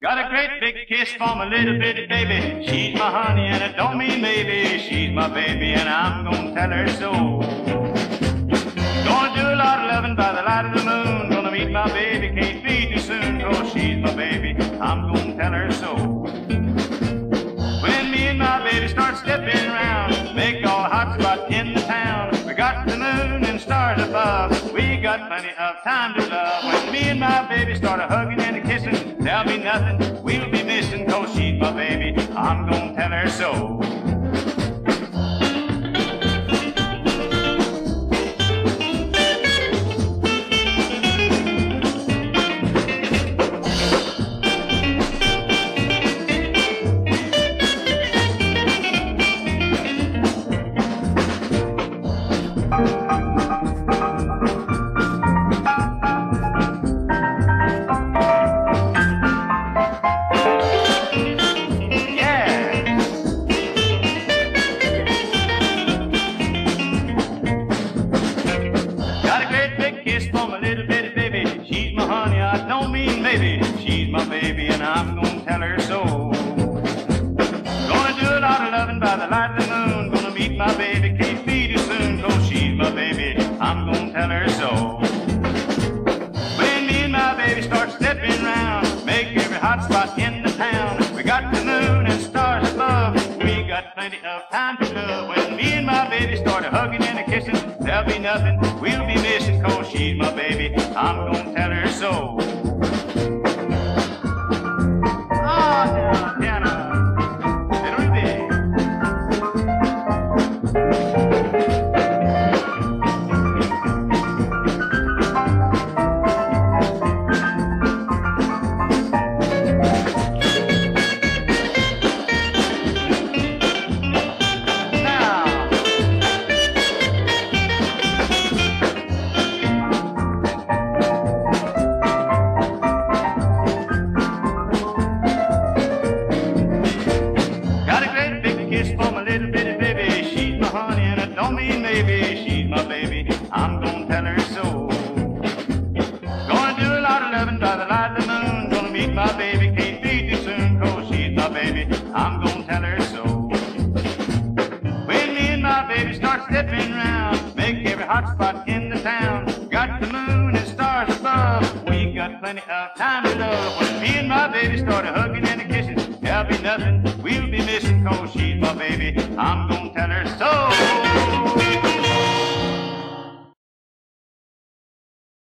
Got a great big kiss for my little bitty baby. She's my honey and it don't mean maybe. She's my baby and I'm gonna tell her so. Gonna do a lot of loving by the light of the moon. Gonna meet my baby, can't be too soon. Cause she's my baby, I'm gonna tell her so. When me and my baby start stepping around, make all hot spot in the town. We got the moon and stars above. We got plenty of time to love. When me and my baby start a hugging and a kissing, there'll be nothing we'll be missing. Cause she's my baby, I'm gonna tell her so. She's my baby and I'm gonna tell her so. Gonna do a lot of loving by the light of the moon. Gonna meet my baby, can't be too soon. Cause she's my baby, I'm gonna tell her so. When me and my baby start stepping round, make every hot spot in the town. We got the moon and stars above. We got plenty of time to love. When me and my baby start a hugging and a kissing, there'll be nothing we'll be missing. Cause she's my baby, I'm gonna tell her so. She's my baby, I'm gonna tell her so. Gonna do a lot of loving by the light of the moon. Gonna meet my baby, can't be too soon. Cause she's my baby, I'm gonna tell her so. When me and my baby start stepping round, make every hot spot in the town. Got the moon and stars above. We got plenty of time to love. When me and my baby start a hugging and a kissing, there'll be nothing we'll be missing. Cause she's my baby, I'm gonna tell her so.